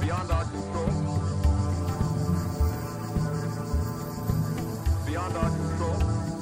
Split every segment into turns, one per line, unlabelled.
beyond our control. Beyond our control.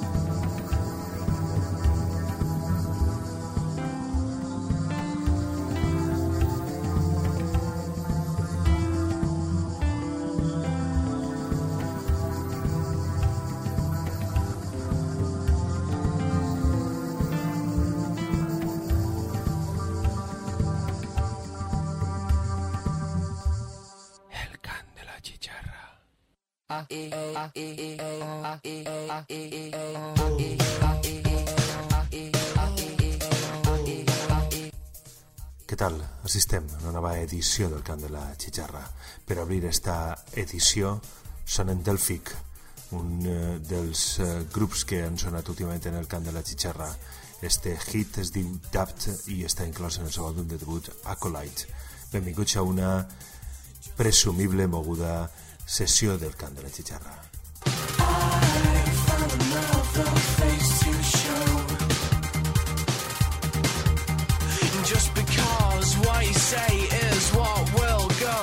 Què tal? Assistem a una nova edició del Cant de la Xicharra. Per obrir esta edició sonen Delphic, un dels grups que han sonat últimament en el Cant de la Xicharra. Este hit es diu Dapt i està inclòs en el seu àlbum de debut Acolyte. Benvinguts a una presumible moguda sessió del Cant de la Xicharra.
Just because what you say is what will go.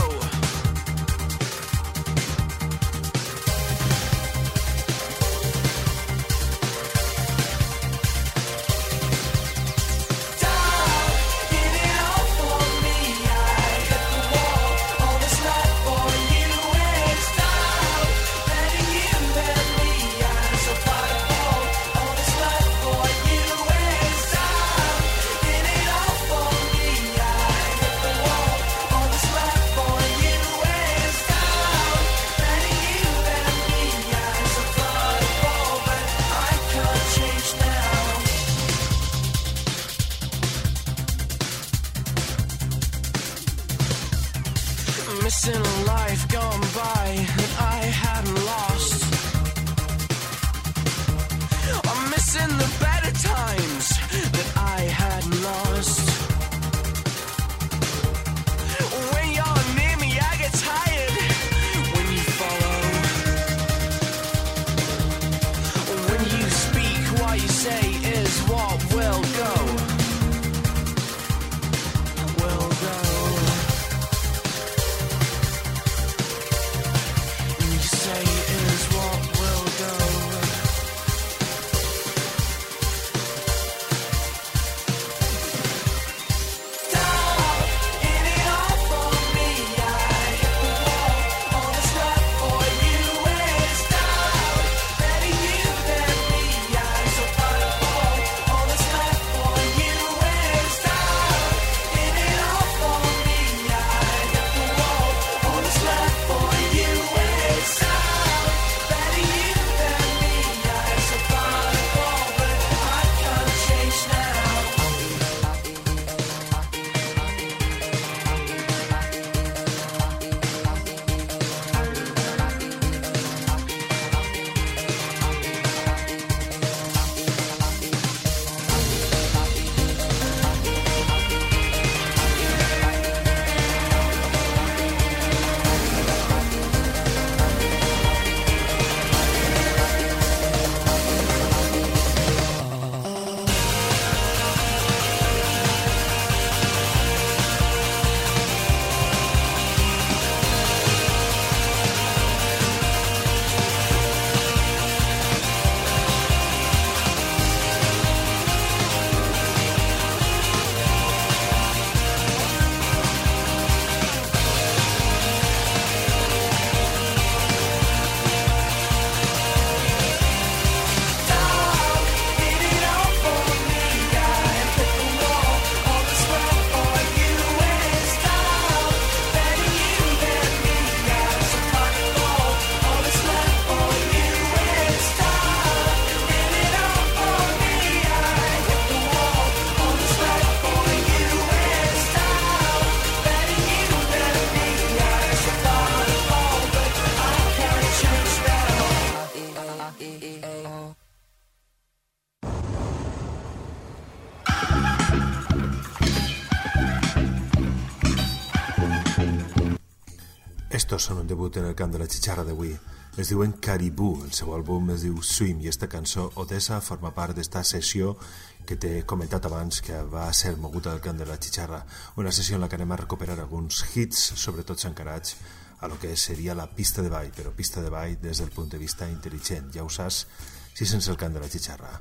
Missing a life gone by that I hadn't lost. I'm missing the better times that I hadn't lost. When you're near me, I get tired. When you follow, when you speak, what you say is what will go. Will go. Say is what will go.
Estos son un debut en el Cant de la Xicharra d'avui. Es diuen Caribou, el seu àlbum es diu Swim, i esta cançó Odessa forma part d'esta sessió que t'he comentat abans, que va ser moguda del Camp de la Chicharra, una sessió en la que anem a recuperar alguns hits, sobretot encarats a lo que seria la pista de ball, però pista de ball des del punt de vista intel·ligent, ja ho saps, si sense el Camp de la Chicharra.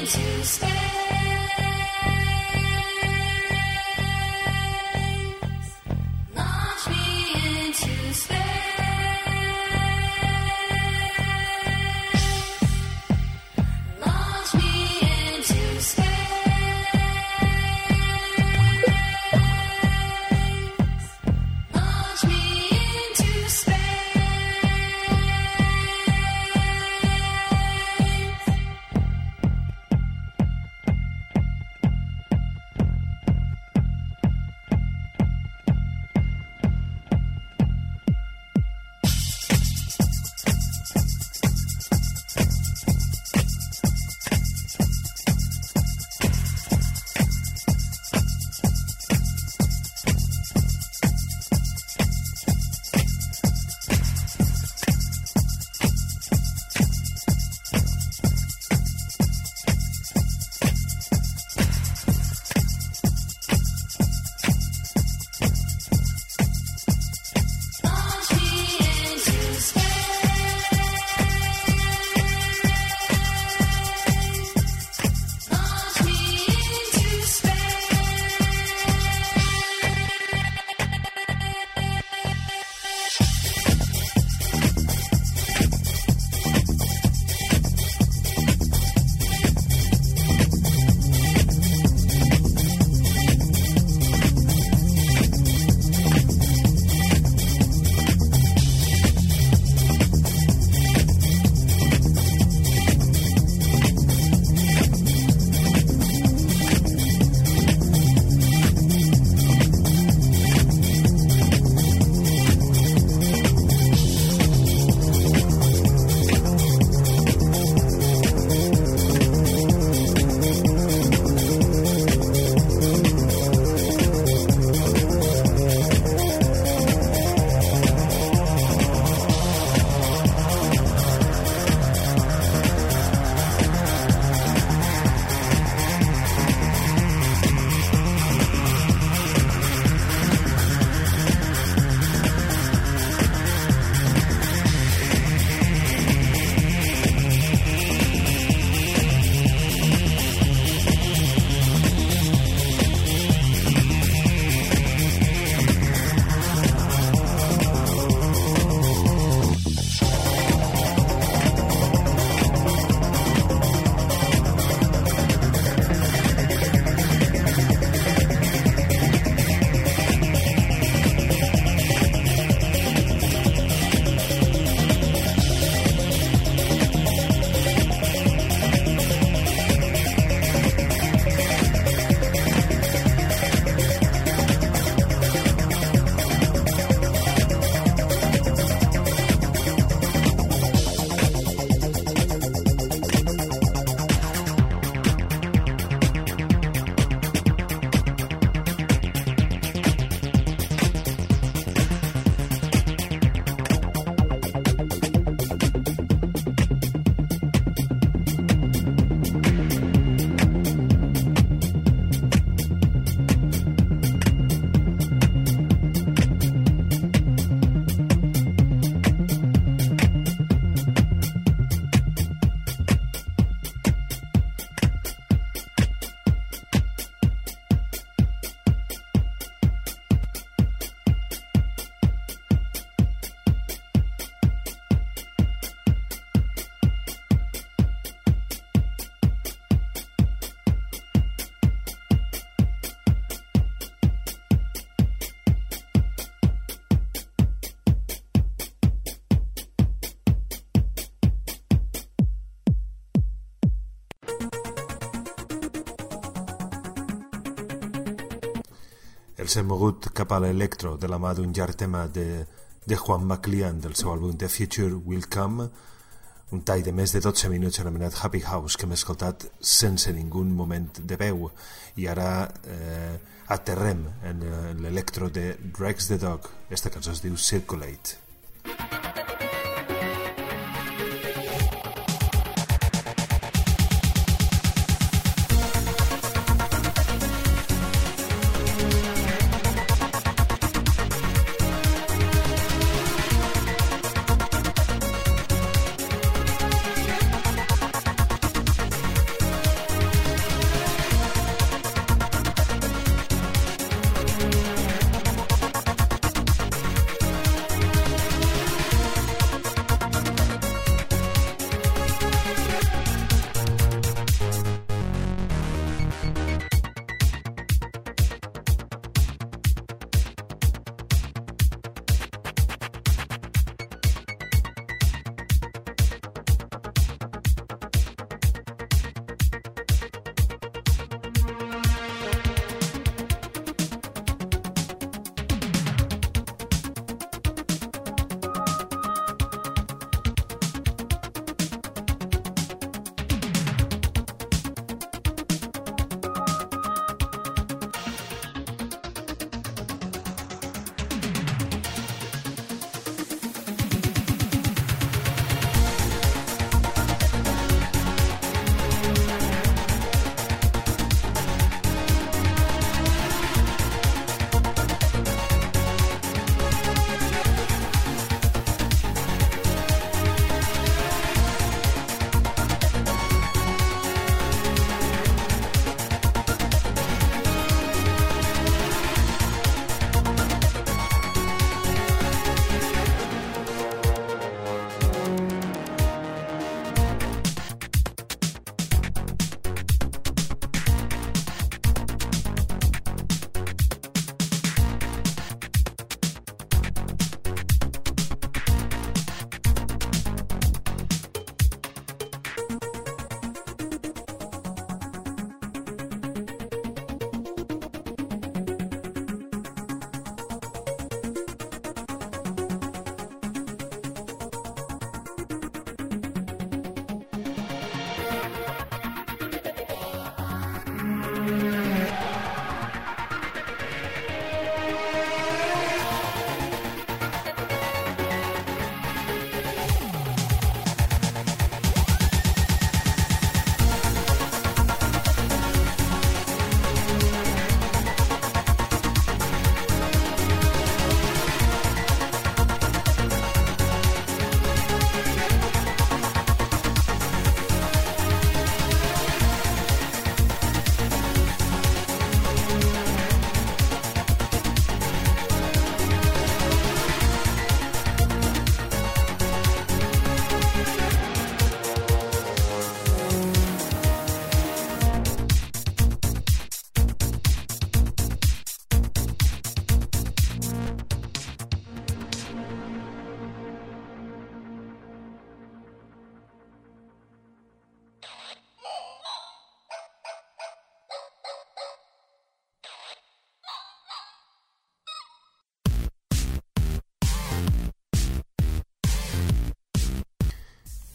Els hem mogut cap a l'electro de la mà d'un llarg tema de Juan MacLean del seu àlbum The Future Will Come, un tall de més de 12 minuts anomenat Happy House que hem escoltat sense ningú moment de veu, i ara aterrem en l'electro de Rex the Dog. Esta cançó es diu Circulate.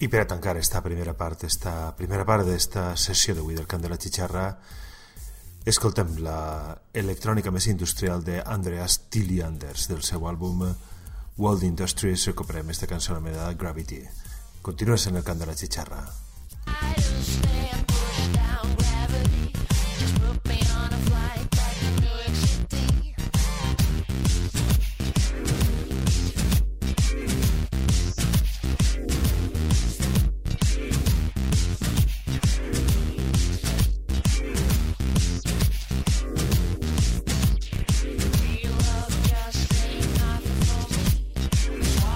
I per a tancar esta primera part d'esta sessió d'avui del Cant de la Xixarra, escoltem la electrònica més industrial de Andreas Tillianders del seu àlbum World Industries. Recuperem esta cançó anomenada Gravity. Continues en el Cant de la Xixarra.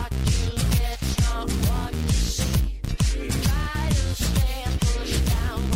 Down.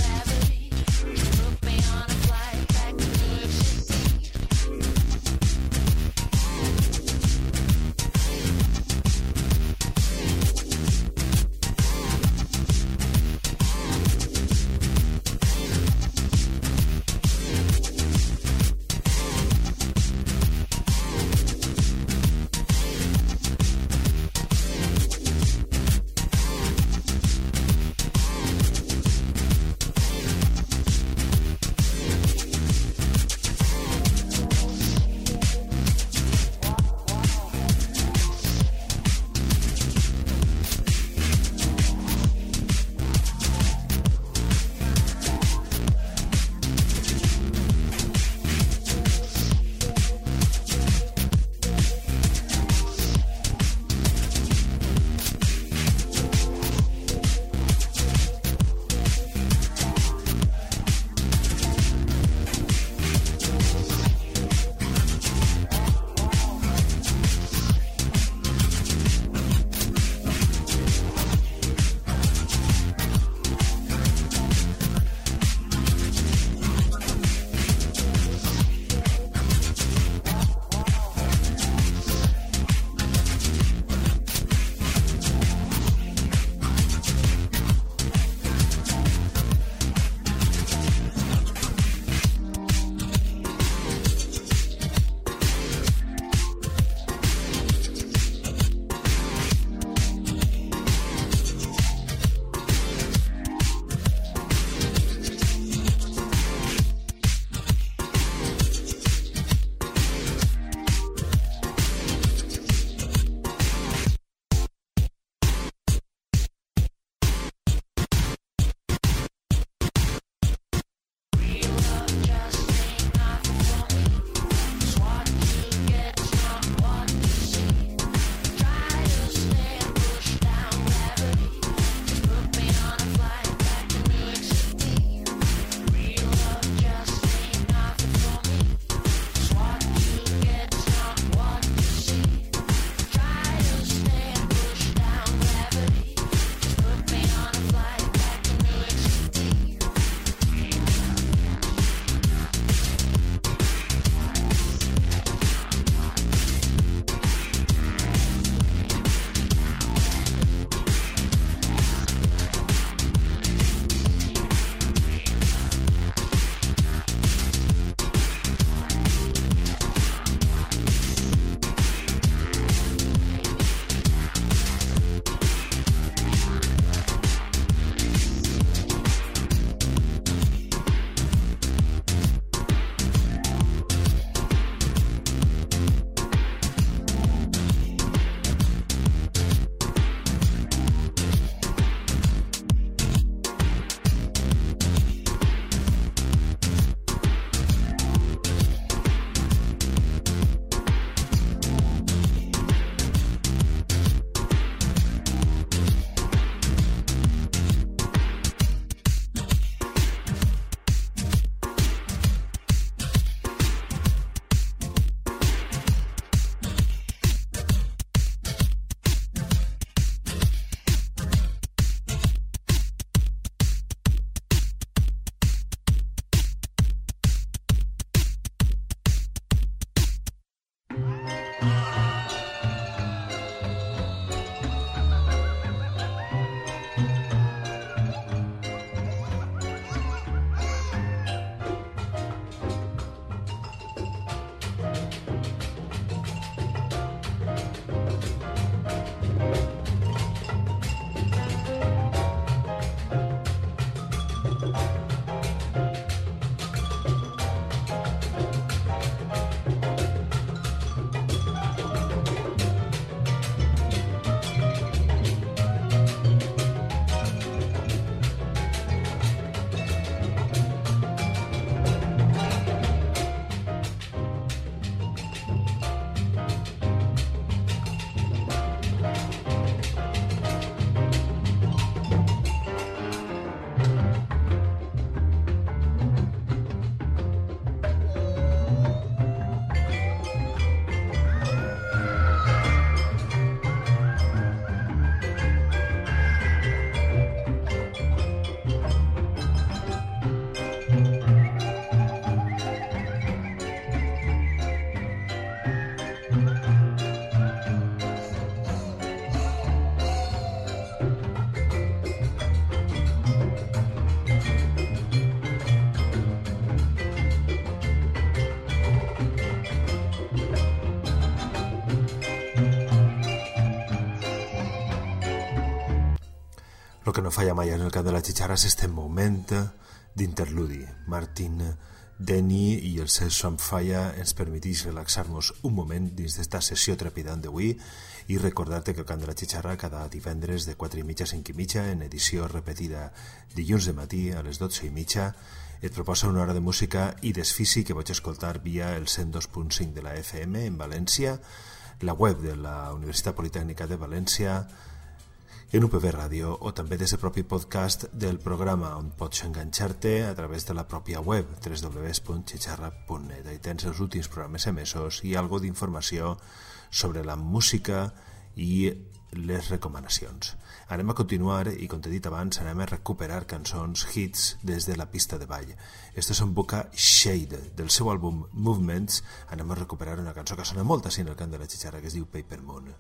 Lo que no falla mai en el camp de la xitxarra és este moment d'interludi. Martin Denny i el seu Swampfire ens permetís relaxar-nos un moment dins d'esta sessió trepidant d'avui i recordar-te que el camp de la xitxarra cada divendres de 4:30 a 5:30 en edició repetida dilluns de matí a les 12:30 et proposa una hora de música i desfici que pots escoltar via el 102.5 de la FM en València, la web de la Universitat Politècnica de València, en UPB Ràdio o també des del propi podcast del programa on pots enganxar-te a través de la pròpia web www.xitxarra.net. Ahí tens els últims programes emesos i algo d'informació sobre la música i les recomanacions. Anem a continuar i, com t'he dit abans, anem a recuperar cançons, hits des de la pista de ball. Estos són Boca Shade. Del seu àlbum Movements anem a recuperar una cançó que sona molt així en el camp de la xitxarra, que es diu Paper Moon.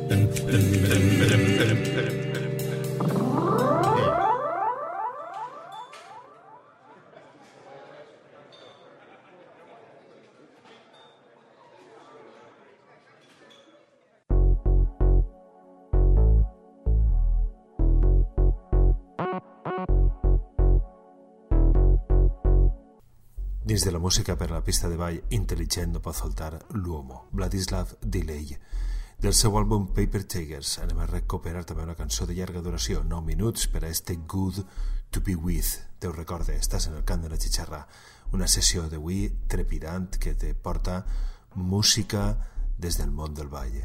Dins de la música per a la pista de ball intel·ligent no pot faltar l'uomo, Vladislav Delay. Del seu àlbum Paper Tigers anem a recuperar també una cançó de llarga duració, 9 minuts, per a este Good to be with. Te ho recorde, estàs en el Cant de la Xicharra, una sessió d'avui trepidant que te porta música des del món del ball.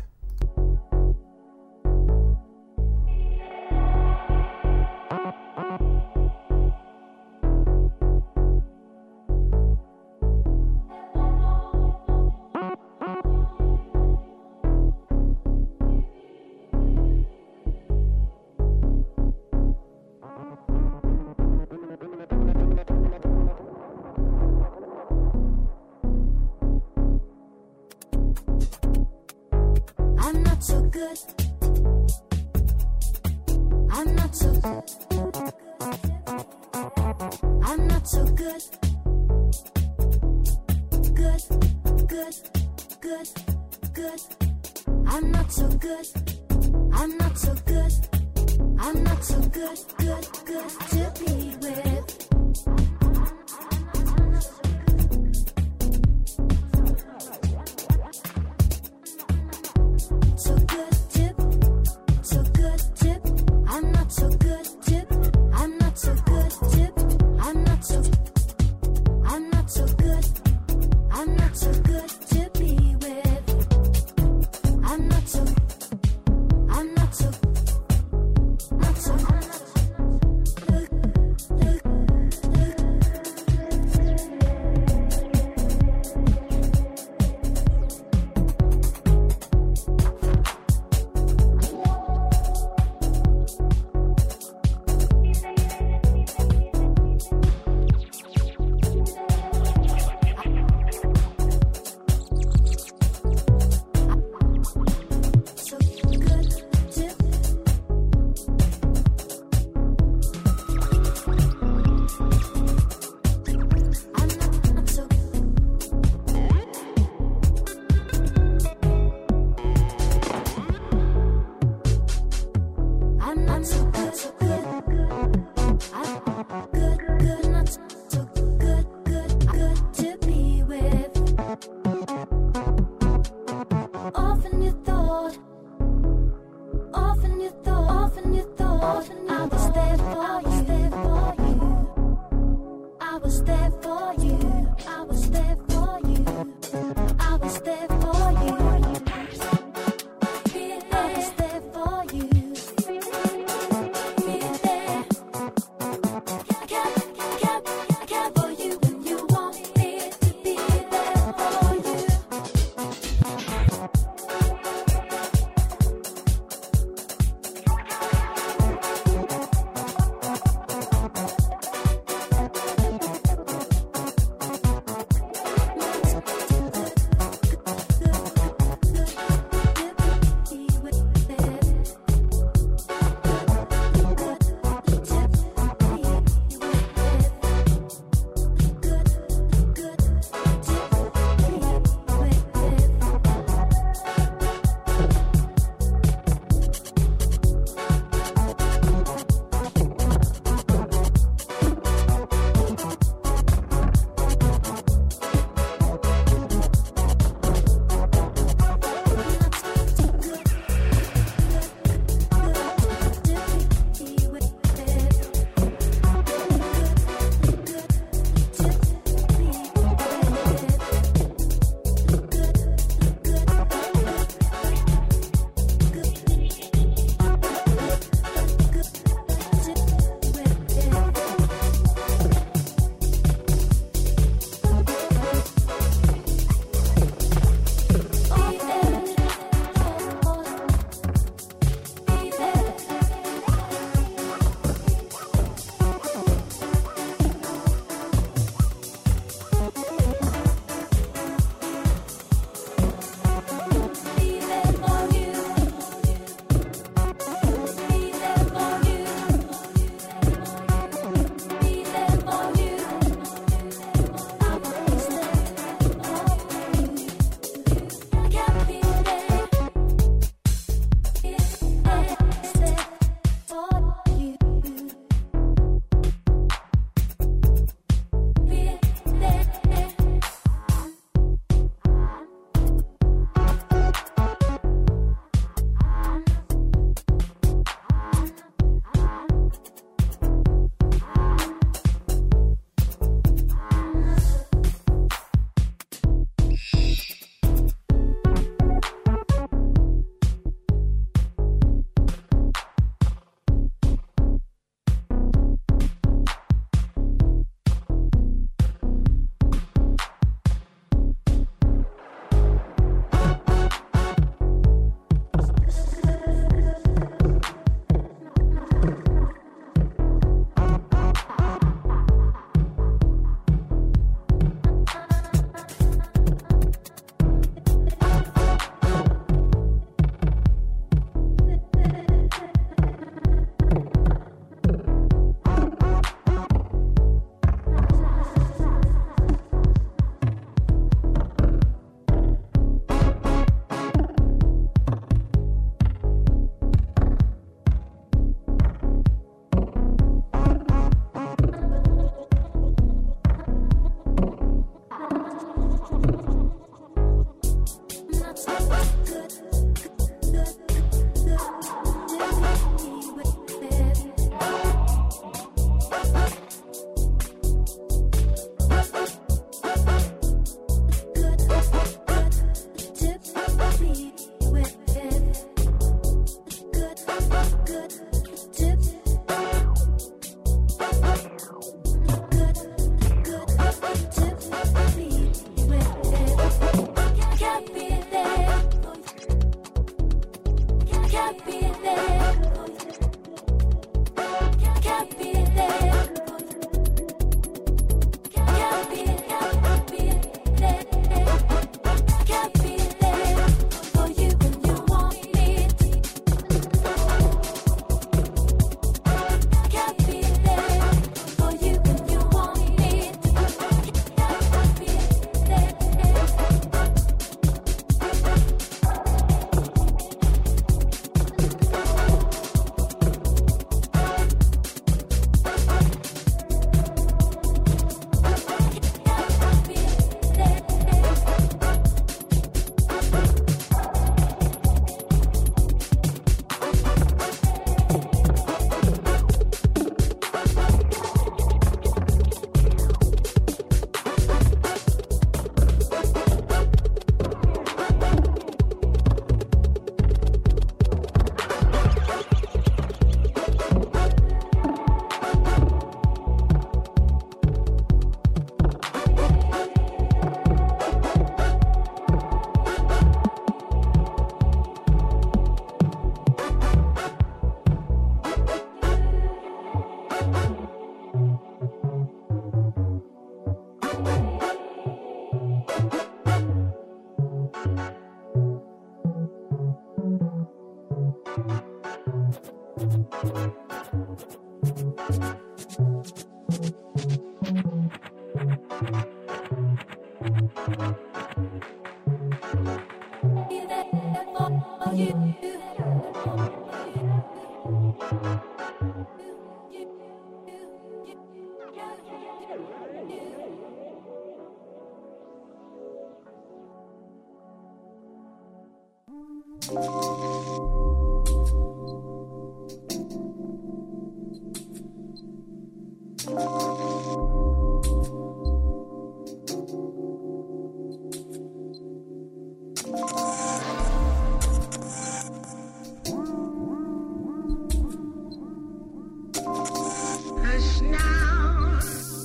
Hush now,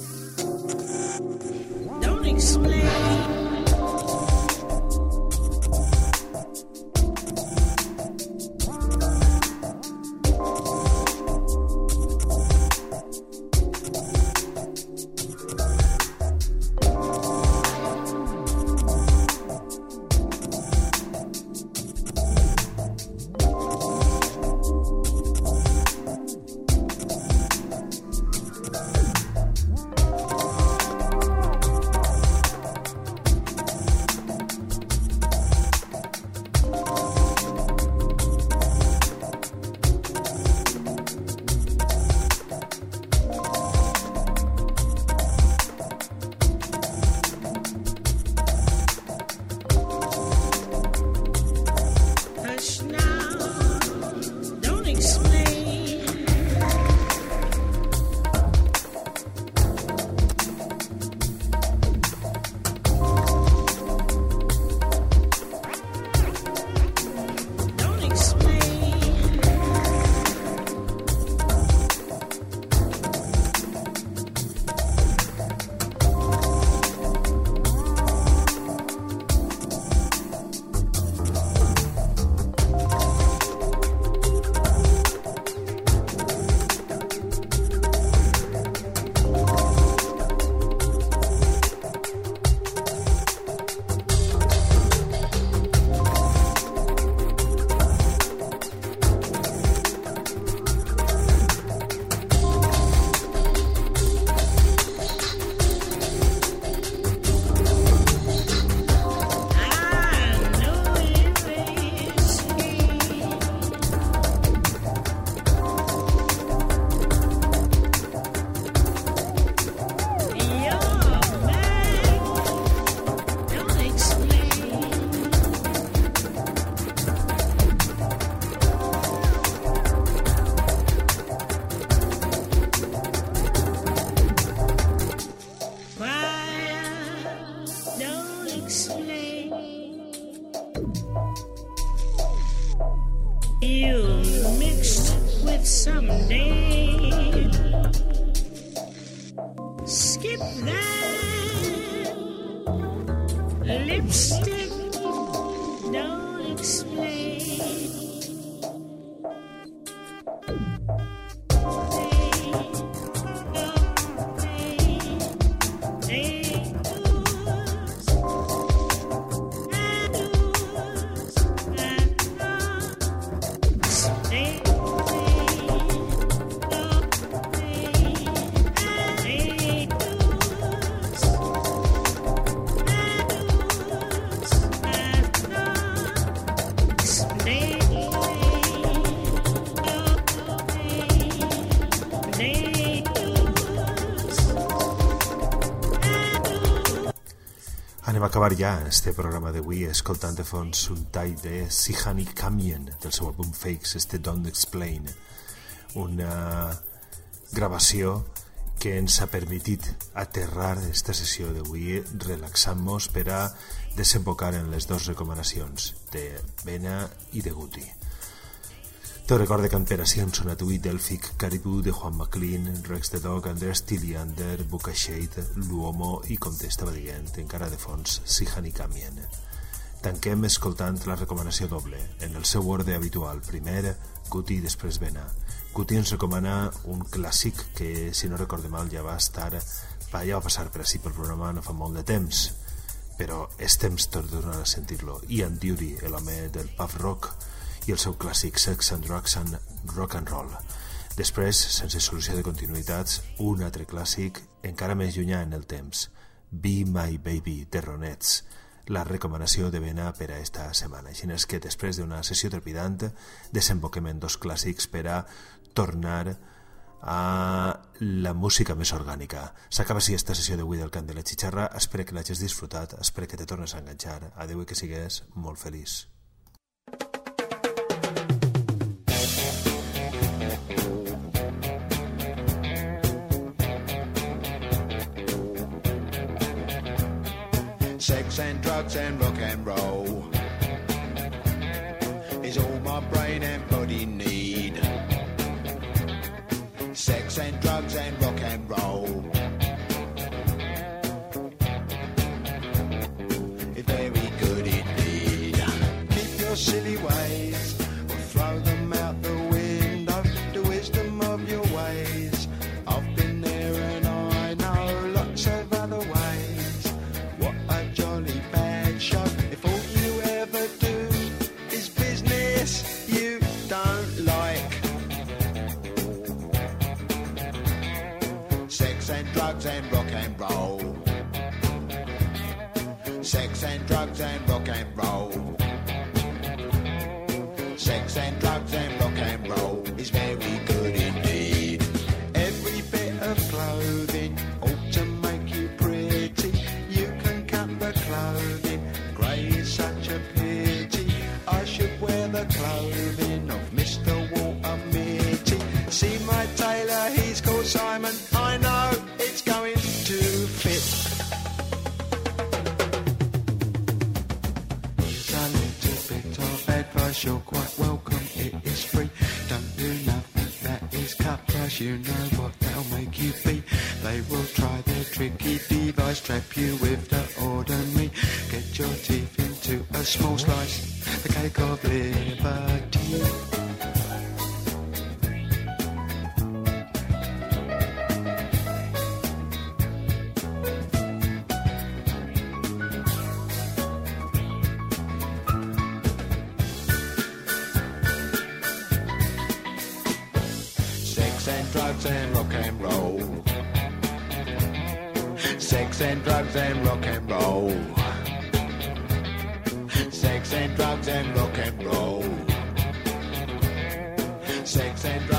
don't explain. Hush now, don't explain. Don't explain. I know you ain't seen. You're back, don't explain. Why don't explain? You mixed with someday. Skip that lipstick. Don't explain.
Anem a acabar ja este programa d'avui escoltant de fons un tall de Sihani Kamien del seu àlbum Fakes, este Don't Explain, una gravació que ens ha permitit aterrar esta sessió d'avui relaxant-nos per a desembocar en les dues recomanacions de Vena i de Guti. Te recordo que han Perací han sonat avui Delphic, Caribou de Juan MacLean, Rex the Dog, Andreas Tilliander, Buka Shade, Luomo i, com t'estava dient, encara de fons, Sihani Kamien. Tanquem escoltant la recomanació doble, en el seu ordre habitual, primer Guti i després Vena. Guti ens recomana un clàssic que, si no recorde mal, ja va passar per ací pel programa no fa molt de temps, però és temps tot de tornar a sentir-lo. Ian Dury, l'home del pub rock, i el seu clàssic Sex and Drugs and Rock and Roll. Després, sense solució de continuïtats, un altre clàssic encara més llunyà en el temps, Be My Baby, de Ronettes, la recomanació de vena per a esta setmana. Així és que després d'una sessió trepidant desemboquem en dos clàssics per a tornar a la música més orgànica. S'acaba així esta sessió d'avui del Cant de la Xitxarra. Espero que l'hagis disfrutat, espero que te tornes a enganxar. Adéu i que sigues molt feliç.
Sex and drugs and rock and roll is all my brain and body need. Sex and drugs and rock and roll is very good indeed. Keep your silly ways or throw them out the window. The wisdom of your ways, I've been there and I know lots of other ways. What a jolly bad show if all you ever do is business you don't like. Sex and drugs and rock and roll. Sex and drugs and rock and roll. Sex and drugs and rock and roll is very good indeed. Every bit of clothing ought to make you pretty. You can cut the clothing, grey is such a pity. I should wear the clothing of Mr. Walter Mitty. See my tailor, he's called Simon. I know it's going to fit. Here's a little bit of advice, you're quite welcome, it is free. Don't do nothing that is cut price, you know what they'll make you be. They will try their tricky device, trap you with the ordinary. Get your teeth into a small slice, the cake of liberty. Sex and drugs and rock and roll. Sex and drugs and rock and roll. Sex and drugs and rock and roll. Sex and drugs.